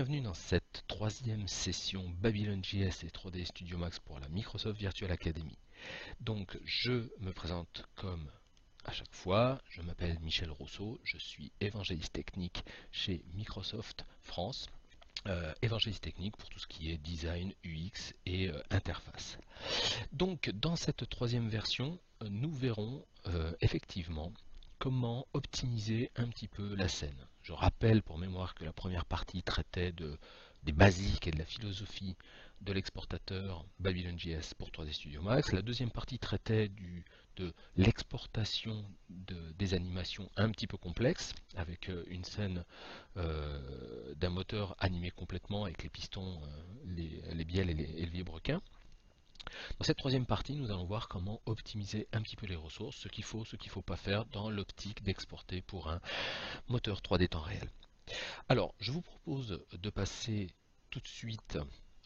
Bienvenue dans cette troisième session Babylon.js et 3D Studio Max pour la Microsoft Virtual Academy. Donc je me présente comme à chaque fois, je m'appelle Michel Rousseau, je suis évangéliste technique chez Microsoft France. Évangéliste technique pour tout ce qui est design, UX et interface. Donc dans cette troisième version, nous verrons effectivement comment optimiser un petit peu la scène. Je rappelle pour mémoire que la première partie traitait des basiques et de la philosophie de l'exportateur Babylon.js pour 3D Studio Max. La deuxième partie traitait de l'exportation des animations un petit peu complexes, avec une scène d'un moteur animé complètement avec les pistons, les bielles et le vilebrequin. Dans cette troisième partie, nous allons voir comment optimiser un petit peu les ressources, ce qu'il faut pas faire dans l'optique d'exporter pour un moteur 3D temps réel. Alors, je vous propose de passer tout de suite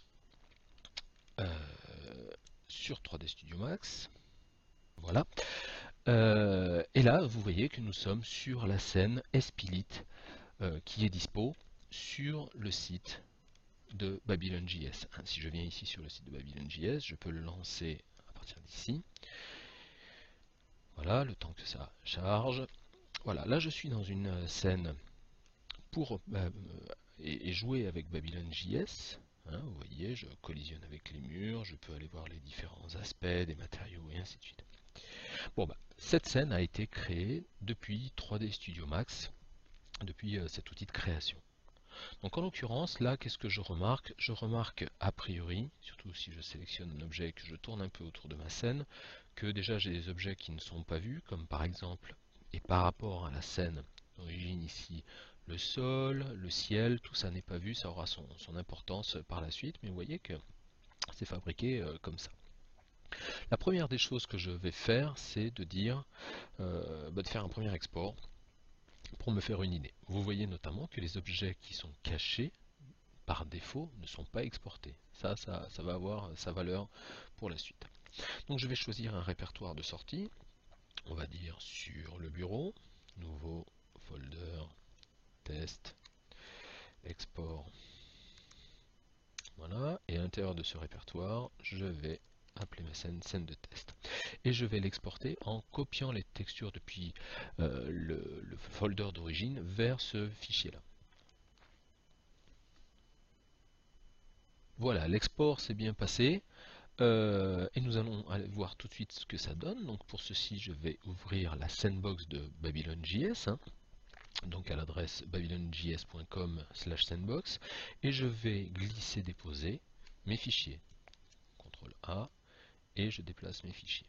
sur 3D Studio Max. Voilà. Et là, vous voyez que nous sommes sur la scène Spilit qui est dispo sur le site de Babylon.js. Si je viens ici sur le site de Babylon.js, je peux le lancer à partir d'ici. Voilà, le temps que ça charge. Voilà, là je suis dans une scène pour et jouer avec Babylon.js. Vous voyez, je collisionne avec les murs, je peux aller voir les différents aspects des matériaux et ainsi de suite. Bon, cette scène a été créée depuis 3D Studio Max, depuis cet outil de création. Donc en l'occurrence, là, qu'est-ce que je remarque? Je remarque a priori, surtout si je sélectionne un objet et que je tourne un peu autour de ma scène, que déjà j'ai des objets qui ne sont pas vus, comme par exemple, et par rapport à la scène d'origine ici, le sol, le ciel, tout ça n'est pas vu, ça aura son importance par la suite, mais vous voyez que c'est fabriqué comme ça. La première des choses que je vais faire, c'est de dire, de faire un premier export pour me faire une idée. Vous voyez notamment que les objets qui sont cachés par défaut ne sont pas exportés. Ça va avoir sa valeur pour la suite. Donc je vais choisir un répertoire de sortie. On va dire sur le bureau, nouveau folder, test, export. Voilà, et à l'intérieur de ce répertoire, je vais appeler ma scène de test. Et je vais l'exporter en copiant les textures depuis le folder d'origine vers ce fichier-là. Voilà, l'export s'est bien passé. Et nous allons aller voir tout de suite ce que ça donne. Donc pour ceci, je vais ouvrir la sandbox de Babylon.js, donc à l'adresse babylonjs.com/sandbox, et je vais glisser déposer mes fichiers. CTRL A, et je déplace mes fichiers.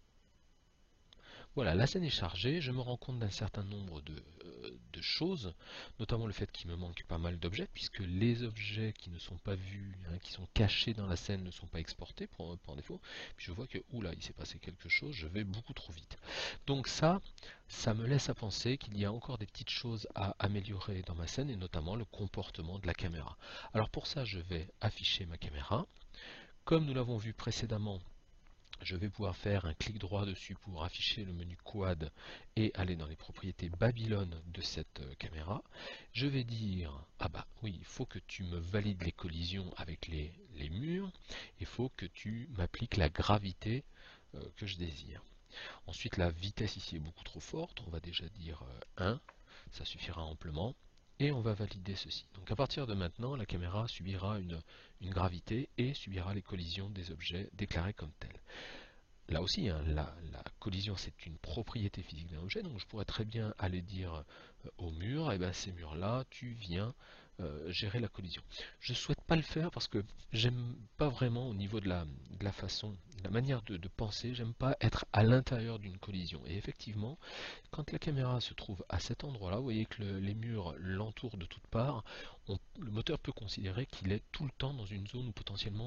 Voilà, la scène est chargée, je me rends compte d'un certain nombre de choses, notamment le fait qu'il me manque pas mal d'objets, puisque les objets qui ne sont pas vus, qui sont cachés dans la scène, ne sont pas exportés par défaut. Puis je vois que, oula, il s'est passé quelque chose, je vais beaucoup trop vite. Donc ça me laisse à penser qu'il y a encore des petites choses à améliorer dans ma scène, et notamment le comportement de la caméra. Alors pour ça, je vais afficher ma caméra. Comme nous l'avons vu précédemment, je vais pouvoir faire un clic droit dessus pour afficher le menu quad et aller dans les propriétés Babylon de cette caméra. Je vais dire, ah bah oui, il faut que tu me valides les collisions avec les murs, il faut que tu m'appliques la gravité que je désire. Ensuite, la vitesse ici est beaucoup trop forte, on va déjà dire 1, ça suffira amplement. Et on va valider ceci. Donc à partir de maintenant, la caméra subira une gravité et subira les collisions des objets déclarés comme tels. Là aussi, la collision c'est une propriété physique d'un objet, donc je pourrais très bien aller dire au mur, et bien ces murs-là, tu viens gérer la collision. Je ne souhaite pas le faire parce que j'aime pas vraiment au niveau de la façon, de la manière de penser, j'aime pas être à l'intérieur d'une collision. Et effectivement, quand la caméra se trouve à cet endroit-là, vous voyez que les murs l'entourent de toutes parts, le moteur peut considérer qu'il est tout le temps dans une zone où potentiellement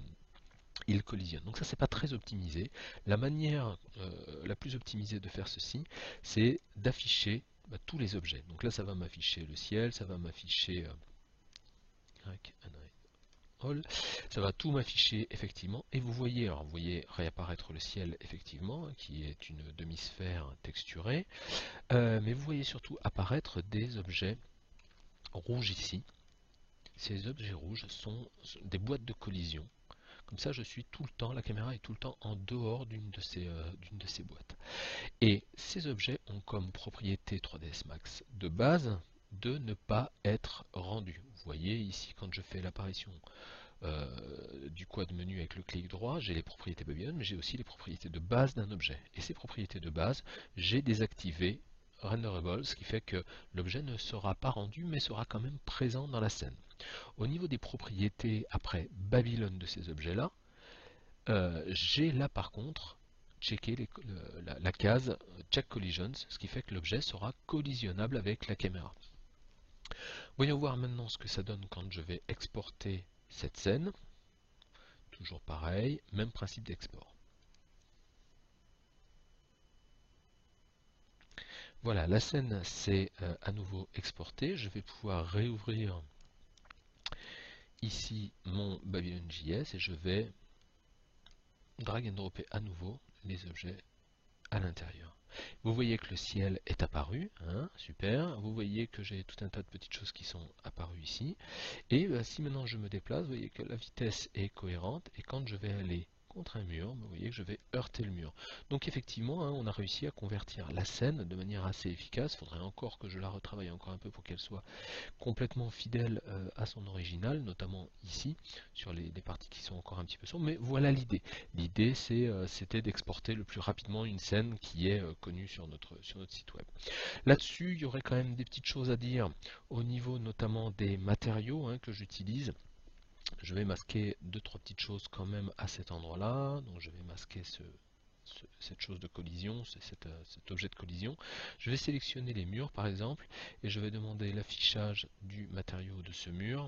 il collisionne. Donc ça, c'est pas très optimisé. La manière la plus optimisée de faire ceci, c'est d'afficher tous les objets. Donc là, ça va m'afficher le ciel, ça va m'afficher ça va tout m'afficher effectivement. Et vous voyez, alors vous voyez réapparaître le ciel effectivement, qui est une demi-sphère texturée, mais vous voyez surtout apparaître des objets rouges ici. ces objets rouges sont des boîtes de collision. Comme ça, je suis tout le temps, la caméra est tout le temps en dehors d'une de ces boîtes. Et ces objets ont comme propriété 3ds Max de base de ne pas être rendus. Vous voyez ici, quand je fais l'apparition du quad menu avec le clic droit, j'ai les propriétés Babylon, mais j'ai aussi les propriétés de base d'un objet. Et ces propriétés de base, j'ai désactivé Renderable, ce qui fait que l'objet ne sera pas rendu, mais sera quand même présent dans la scène. Au niveau des propriétés après Babylon de ces objets-là, j'ai là par contre checké la case Check Collisions, ce qui fait que l'objet sera collisionnable avec la caméra. Voyons voir maintenant ce que ça donne quand je vais exporter cette scène. Toujours pareil, même principe d'export. Voilà, la scène s'est à nouveau exportée. Je vais pouvoir réouvrir ici mon Babylon.js et je vais drag and dropper à nouveau les objets à l'intérieur. Vous voyez que le ciel est apparu, hein, super. Vous voyez que j'ai tout un tas de petites choses qui sont apparues ici. Et si maintenant je me déplace, vous voyez que la vitesse est cohérente. Et quand je vais aller contre un mur, vous voyez que je vais heurter le mur. Donc effectivement, hein, on a réussi à convertir la scène de manière assez efficace. Il faudrait encore que je la retravaille encore un peu pour qu'elle soit complètement fidèle à son original, notamment ici, sur les parties qui sont encore un petit peu sombres, mais voilà l'idée. L'idée, c'était d'exporter le plus rapidement une scène qui est connue sur notre site web. Là-dessus, il y aurait quand même des petites choses à dire au niveau notamment des matériaux hein, que j'utilise. Je vais masquer deux trois petites choses quand même à cet endroit-là. Donc je vais masquer cette chose de collision, cet objet de collision. Je vais sélectionner les murs par exemple et je vais demander l'affichage du matériau de ce mur.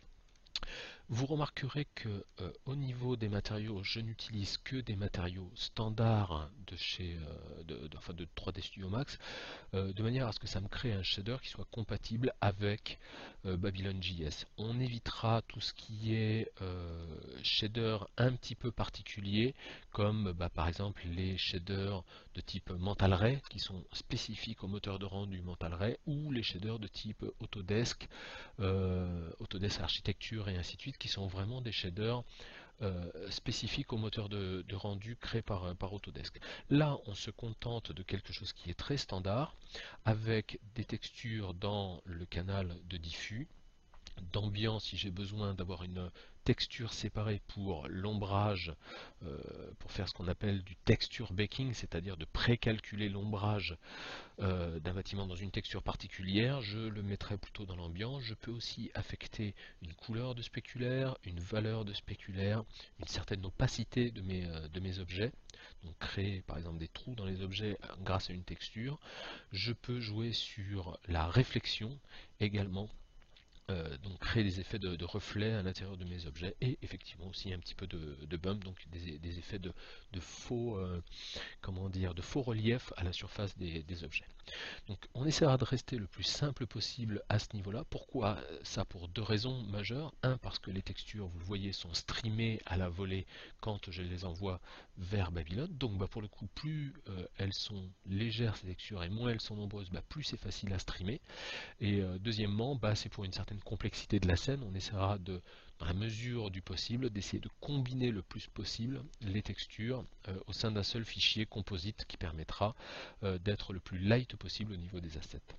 Vous remarquerez que au niveau des matériaux, je n'utilise que des matériaux standards de chez enfin de 3D Studio Max, de manière à ce que ça me crée un shader qui soit compatible avec Babylon.js. On évitera tout ce qui est shader un petit peu particulier, comme par exemple les shaders de type Mental Ray, qui sont spécifiques au moteur de rendu Mental Ray, ou les shaders de type Autodesk, Autodesk Architecture et ainsi de suite, qui sont vraiment des shaders spécifiques au moteur de rendu créé par Autodesk. Là, on se contente de quelque chose qui est très standard, avec des textures dans le canal de diffus, d'ambiance si j'ai besoin d'avoir une texture séparée pour l'ombrage, pour faire ce qu'on appelle du texture baking, c'est-à-dire de précalculer l'ombrage d'un bâtiment dans une texture particulière, je le mettrai plutôt dans l'ambiance. Je peux aussi affecter une couleur de spéculaire, une valeur de spéculaire, une certaine opacité de mes objets, donc créer par exemple des trous dans les objets grâce à une texture. Je peux jouer sur la réflexion également, donc créer des effets de reflets à l'intérieur de mes objets et effectivement aussi un petit peu de bump, donc des effets de faux, comment dire, de faux relief à la surface des objets. Donc on essaiera de rester le plus simple possible à ce niveau-là. Pourquoi ça? Pour deux raisons majeures. Un, parce que les textures, vous le voyez, sont streamées à la volée quand je les envoie vers Babylon. Donc pour le coup, plus elles sont légères ces textures et moins elles sont nombreuses, plus c'est facile à streamer. Et deuxièmement, c'est pour une certaine complexité de la scène. On essaiera de, dans la mesure du possible, d'essayer de combiner le plus possible les textures au sein d'un seul fichier composite qui permettra d'être le plus light possible au niveau des assets.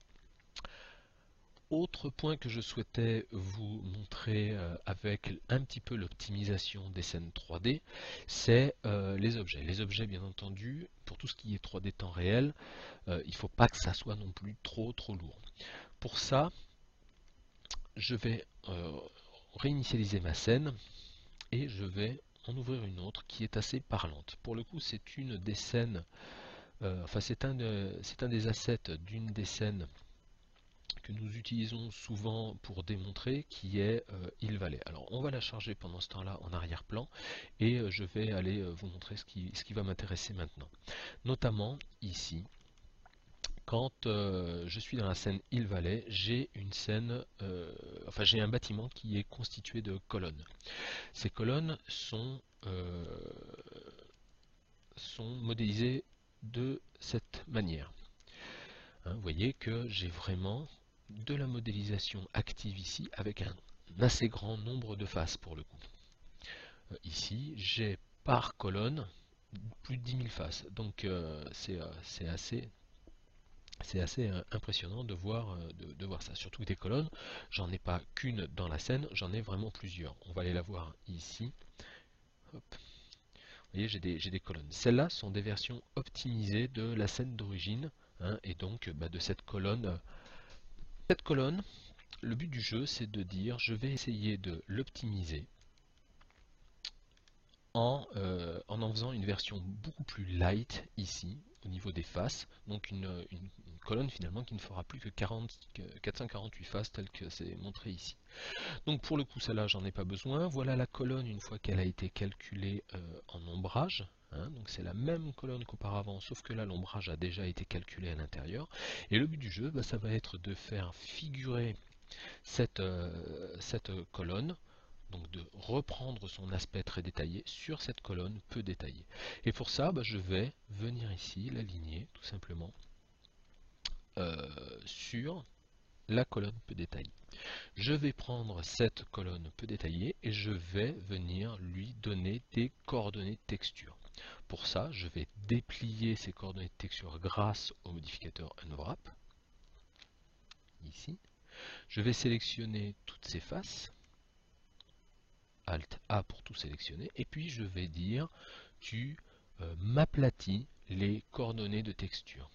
Autre point que je souhaitais vous montrer avec un petit peu l'optimisation des scènes 3D, c'est les objets. Les objets, bien entendu, pour tout ce qui est 3D temps réel, il ne faut pas que ça soit non plus trop lourd. Pour ça, je vais réinitialiser ma scène et je vais en ouvrir une autre qui est assez parlante. Pour le coup, c'est une des scènes, enfin c'est un des assets d'une des scènes que nous utilisons souvent pour démontrer, qui est Hill Valley. Alors on va la charger pendant ce temps-là en arrière-plan et je vais aller vous montrer ce qui va m'intéresser maintenant. Notamment ici, quand je suis dans la scène Hill Valley, j'ai une scène, enfin j'ai un bâtiment qui est constitué de colonnes. Ces colonnes sont modélisées de cette manière. Hein, vous voyez que j'ai vraiment de la modélisation active ici avec un assez grand nombre de faces pour le coup. Ici, j'ai par colonne plus de 10 000 faces. Donc c'est assez impressionnant de voir, de voir ça. Surtout que des colonnes, j'en ai pas qu'une dans la scène, j'en ai vraiment plusieurs. On va aller la voir ici. Hop. Vous voyez, j'ai des colonnes. Celles-là sont des versions optimisées de la scène d'origine, hein, et donc de cette colonne. Cette colonne, le but du jeu, c'est de dire, je vais essayer de l'optimiser en faisant une version beaucoup plus light ici, au niveau des faces. Donc une colonne finalement qui ne fera plus que 448 faces tel que c'est montré ici. Donc pour le coup, celle-là, j'en ai pas besoin. Voilà la colonne une fois qu'elle a été calculée en ombrage. Hein, donc c'est la même colonne qu'auparavant, sauf que là l'ombrage a déjà été calculé à l'intérieur. Et le but du jeu, ça va être de faire figurer cette colonne, donc de reprendre son aspect très détaillé sur cette colonne peu détaillée. Et pour ça, je vais venir ici, l'aligner tout simplement sur la colonne peu détaillée. Je vais prendre cette colonne peu détaillée et je vais venir lui donner des coordonnées de texture. Pour ça, je vais déplier ces coordonnées de texture grâce au modificateur Unwrap. Ici. Je vais sélectionner toutes ces faces. Alt A pour tout sélectionner. Et puis je vais dire, tu m'aplatis les coordonnées de texture.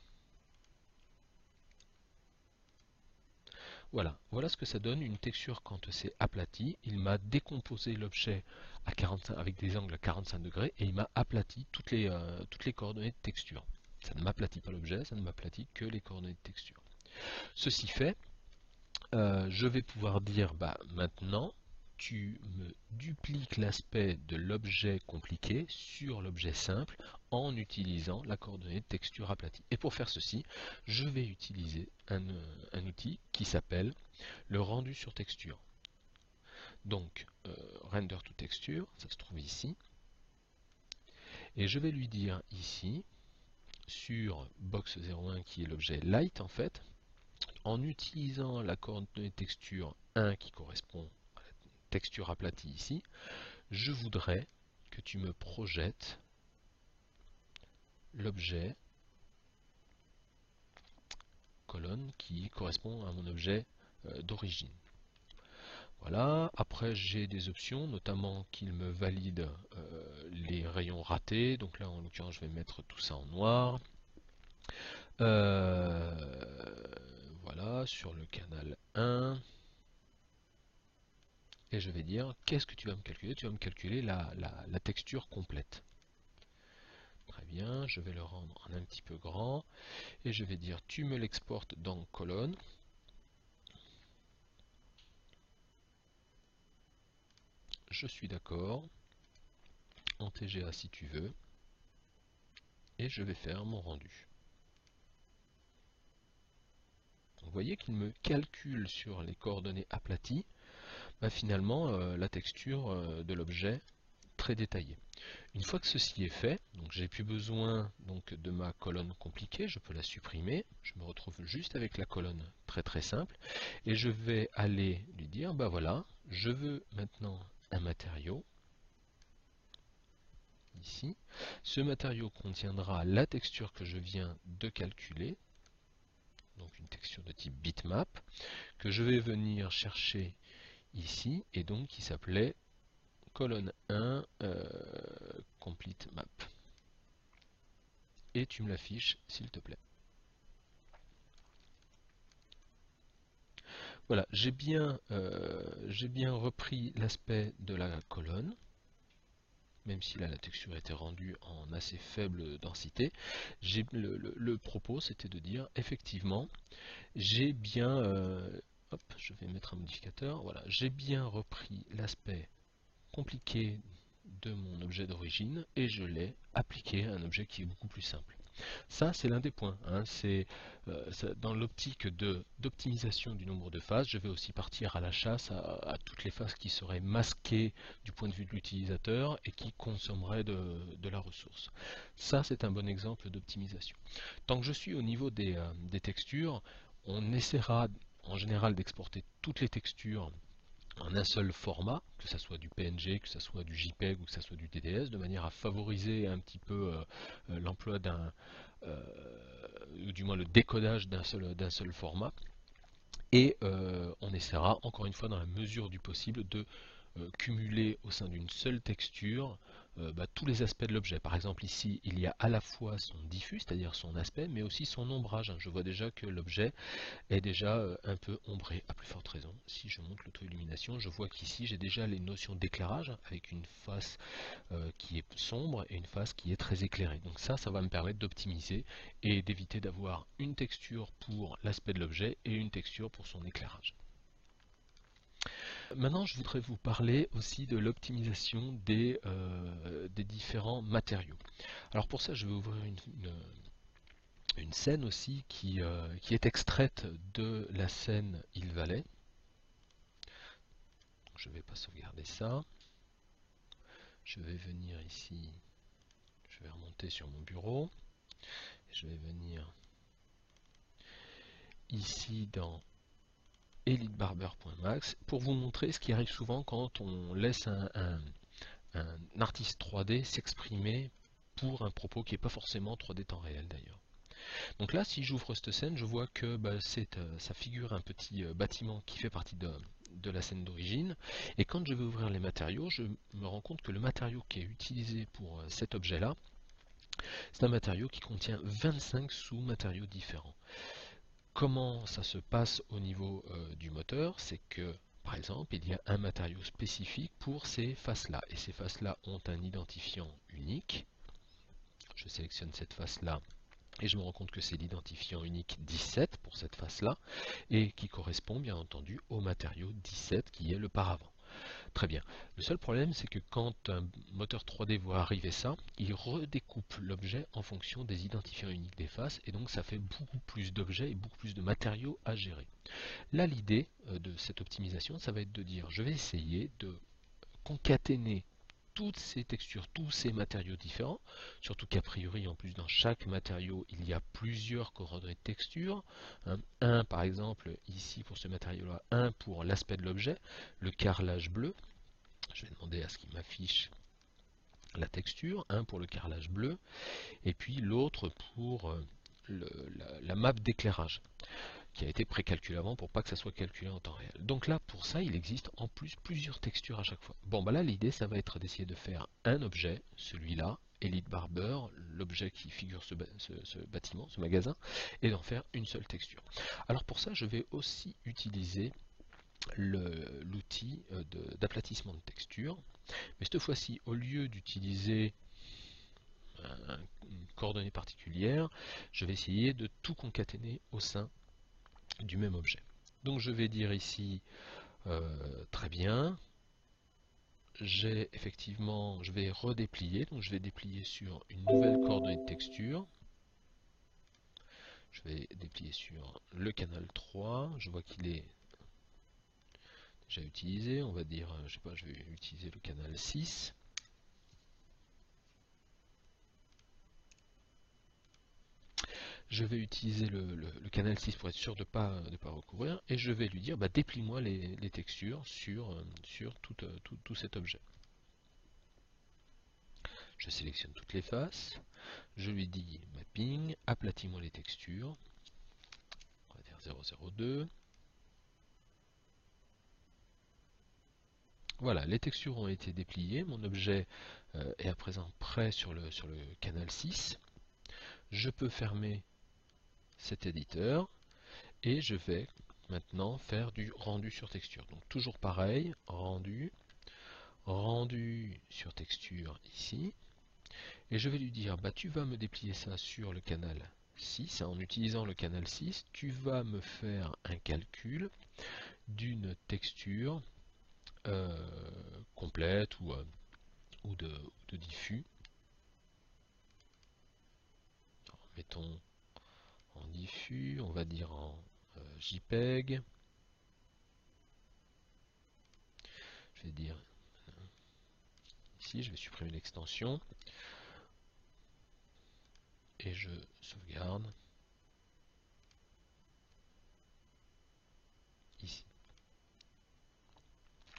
Voilà, voilà ce que ça donne une texture quand c'est aplati. Il m'a décomposé l'objet à 45, avec des angles à 45 degrés et il m'a aplati toutes les coordonnées de texture. Ça ne m'aplatit pas l'objet, ça ne m'aplatit que les coordonnées de texture. Ceci fait, je vais pouvoir dire maintenant tu me dupliques l'aspect de l'objet compliqué sur l'objet simple en utilisant la coordonnée de texture aplatie. Et pour faire ceci, je vais utiliser un outil qui s'appelle le rendu sur texture. Donc, render to texture, ça se trouve ici. Et je vais lui dire ici, sur box 01 qui est l'objet light en fait, en utilisant la coordonnée texture 1 qui correspond à la texture aplatie ici, je voudrais que tu me projettes l'objet colonne qui correspond à mon objet d'origine. Voilà, après j'ai des options, notamment qu'il me valide les rayons ratés, donc là en l'occurrence je vais mettre tout ça en noir. Voilà, sur le canal 1. Et je vais dire, qu'est-ce que tu vas me calculer? Tu vas me calculer la texture complète. Très bien, je vais le rendre un petit peu grand. Et je vais dire, tu me l'exportes dans colonne. Je suis d'accord. En TGA si tu veux. Et je vais faire mon rendu. Vous voyez qu'il me calcule sur les coordonnées aplaties, finalement la texture de l'objet très détaillée. Une fois que ceci est fait, donc j'ai plus besoin de ma colonne compliquée, je peux la supprimer, je me retrouve juste avec la colonne très très simple, et je vais aller lui dire, voilà, je veux maintenant un matériau, ici, ce matériau contiendra la texture que je viens de calculer, donc une texture de type bitmap, que je vais venir chercher ici, et donc qui s'appelait colonne 1 complete map. Et tu me l'affiches s'il te plaît. Voilà, j'ai bien repris l'aspect de la colonne, même si là la texture était rendue en assez faible densité. Le propos c'était de dire effectivement j'ai bien hop, je vais mettre un modificateur, voilà, j'ai bien repris l'aspect compliqué de mon objet d'origine et je l'ai appliqué à un objet qui est beaucoup plus simple. Ça, c'est l'un des points. Hein. C'est dans l'optique d'optimisation du nombre de phases, je vais aussi partir à la chasse à toutes les phases qui seraient masquées du point de vue de l'utilisateur et qui consommeraient de la ressource. Ça, c'est un bon exemple d'optimisation. Tant que je suis au niveau des textures, on essaiera en général d'exporter toutes les textures en un seul format, que ce soit du PNG, que ce soit du JPEG ou que ce soit du DDS, de manière à favoriser un petit peu l'emploi ou du moins le décodage d'un seul format. Et on essaiera, encore une fois, dans la mesure du possible, de cumuler au sein d'une seule texture tous les aspects de l'objet. Par exemple ici il y a à la fois son diffus, c'est-à-dire son aspect, mais aussi son ombrage. Je vois déjà que l'objet est déjà un peu ombré, à plus forte raison. Si je monte l'auto-illumination, je vois qu'ici j'ai déjà les notions d'éclairage, avec une face qui est sombre et une face qui est très éclairée. Donc ça va me permettre d'optimiser et d'éviter d'avoir une texture pour l'aspect de l'objet et une texture pour son éclairage. Maintenant, je voudrais vous parler aussi de l'optimisation des différents matériaux. Alors pour ça, je vais ouvrir une scène aussi qui est extraite de la scène Il Valais. Je ne vais pas sauvegarder ça. Je vais venir ici, je vais remonter sur mon bureau. Je vais venir ici dans elitebarber.max pour vous montrer ce qui arrive souvent quand on laisse un artiste 3D s'exprimer pour un propos qui n'est pas forcément 3D temps réel d'ailleurs. Donc là, si j'ouvre cette scène, je vois que ça figure un petit bâtiment qui fait partie de la scène d'origine. Et quand je vais ouvrir les matériaux, je me rends compte que le matériau qui est utilisé pour cet objet-là, c'est un matériau qui contient 25 sous-matériaux différents. Comment ça se passe au niveau du moteur? C'est que, par exemple, il y a un matériau spécifique pour ces faces-là. Et ces faces-là ont un identifiant unique. Je sélectionne cette face-là et je me rends compte que c'est l'identifiant unique 17 pour cette face-là et qui correspond bien entendu au matériau 17 qui est le paravent. Très bien. Le seul problème, c'est que quand un moteur 3D voit arriver ça, il redécoupe l'objet en fonction des identifiants uniques des faces, et donc ça fait beaucoup plus d'objets et beaucoup plus de matériaux à gérer. Là, l'idée de cette optimisation, ça va être de dire, je vais essayer de concaténer toutes ces textures, tous ces matériaux différents, surtout qu'a priori, en plus, dans chaque matériau, il y a plusieurs coordonnées de texture. Un, par exemple, ici, pour ce matériau-là, un pour l'aspect de l'objet, le carrelage bleu. Je vais demander à ce qu'il m'affiche la texture, un pour le carrelage bleu, et puis l'autre pour la map d'éclairage, qui a été précalculé avant pour pas que ça soit calculé en temps réel. Donc là, pour ça, il existe en plus plusieurs textures à chaque fois. Bon, bah là, l'idée, ça va être d'essayer de faire un objet, celui-là, Elite Barber, l'objet qui figure ce bâtiment, ce magasin, et d'en faire une seule texture. Alors pour ça, je vais aussi utiliser l'outil d'aplatissement de texture. Mais cette fois-ci, au lieu d'utiliser une coordonnée particulière, je vais essayer de tout concaténer au sein du même objet. Donc je vais dire ici, très bien, j'ai effectivement, je vais redéplier, donc je vais déplier sur une nouvelle coordonnée de texture. Je vais déplier sur le canal 3, je vois qu'il est déjà utilisé, on va dire, je sais pas, je vais utiliser le canal 6. Je vais utiliser le canal 6 pour être sûr de ne pas recourir, et je vais lui dire déplie-moi les textures sur tout cet objet. Je sélectionne toutes les faces, je lui dis mapping, aplatis-moi les textures, on va dire 002. Voilà, les textures ont été dépliées, mon objet est à présent prêt sur le canal 6. Je peux fermer cet éditeur et je vais maintenant faire du rendu sur texture. Donc toujours pareil, rendu sur texture ici, et je vais lui dire tu vas me déplier ça sur le canal 6. En utilisant le canal 6, tu vas me faire un calcul d'une texture complète ou de diffus. Alors, mettons en diffus, on va dire en JPEG. Je vais dire ici, je vais supprimer l'extension et je sauvegarde ici.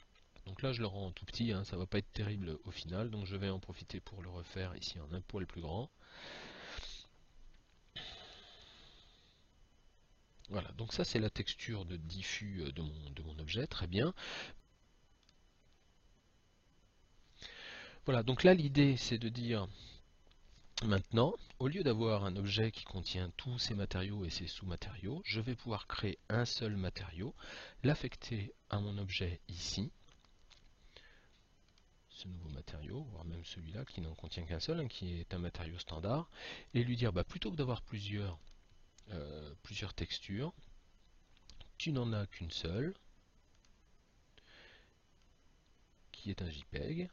Donc là je le rends tout petit, hein, ça va pas être terrible au final, donc je vais en profiter pour le refaire ici en un poil plus grand. Voilà, donc ça c'est la texture de diffus de mon objet, très bien. Voilà, donc là l'idée c'est de dire maintenant, au lieu d'avoir un objet qui contient tous ses matériaux et ses sous-matériaux, je vais pouvoir créer un seul matériau, l'affecter à mon objet ici, ce nouveau matériau, voire même celui-là qui n'en contient qu'un seul, hein, qui est un matériau standard, et lui dire plutôt que d'avoir plusieurs textures, tu n'en as qu'une seule, qui est un JPEG,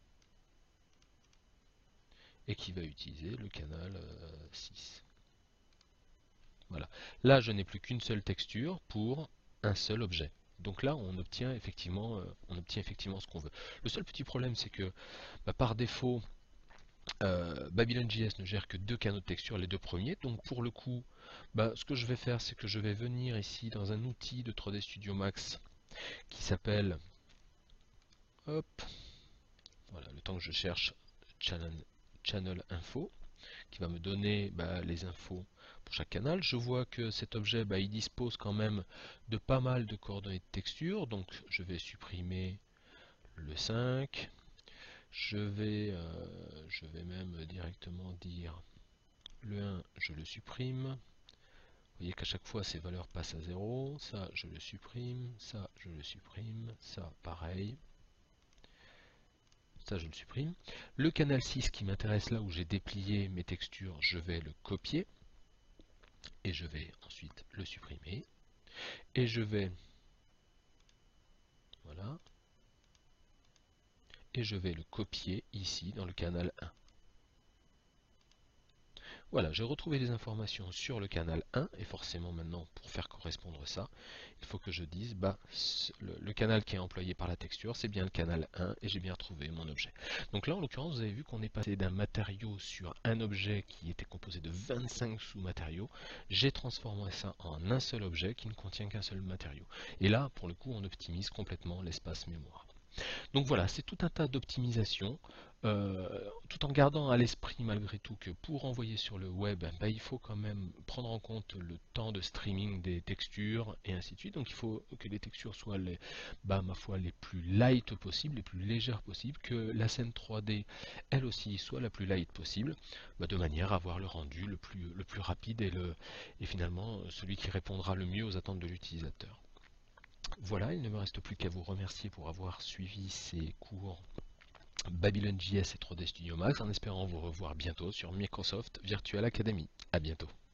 et qui va utiliser le canal 6. Voilà. Là, je n'ai plus qu'une seule texture pour un seul objet. Donc là, on obtient effectivement ce qu'on veut. Le seul petit problème, c'est que par défaut, Babylon.js ne gère que deux canaux de texture, les deux premiers. Donc pour le coup, ce que je vais faire, c'est que je vais venir ici dans un outil de 3D Studio Max qui s'appelle, hop, voilà, le temps que je cherche Channel Info, qui va me donner les infos pour chaque canal. Je vois que cet objet, il dispose quand même de pas mal de coordonnées de texture, donc je vais supprimer le 5. Je vais même directement dire le 1, je le supprime. Vous voyez qu'à chaque fois ces valeurs passent à 0. Ça, je le supprime. Ça, je le supprime. Ça, pareil. Ça, je le supprime. Le canal 6 qui m'intéresse, là où j'ai déplié mes textures, je vais le copier. Et je vais ensuite le supprimer. Et je vais... Voilà. Et je vais le copier ici dans le canal 1. Voilà, j'ai retrouvé les informations sur le canal 1, et forcément maintenant, pour faire correspondre ça, il faut que je dise, le canal qui est employé par la texture, c'est bien le canal 1, et j'ai bien retrouvé mon objet. Donc là, en l'occurrence, vous avez vu qu'on est passé d'un matériau sur un objet qui était composé de 25 sous-matériaux, j'ai transformé ça en un seul objet qui ne contient qu'un seul matériau. Et là, pour le coup, on optimise complètement l'espace mémoire. Donc voilà, c'est tout un tas d'optimisations, tout en gardant à l'esprit malgré tout que pour envoyer sur le web, il faut quand même prendre en compte le temps de streaming des textures et ainsi de suite. Donc il faut que les textures soient ma foi, les plus light possibles, les plus légères possibles, que la scène 3D, elle aussi, soit la plus light possible, de manière à avoir le rendu le plus rapide et finalement celui qui répondra le mieux aux attentes de l'utilisateur. Voilà, il ne me reste plus qu'à vous remercier pour avoir suivi ces cours Babylon.js et 3D Studio Max en espérant vous revoir bientôt sur Microsoft Virtual Academy. A bientôt.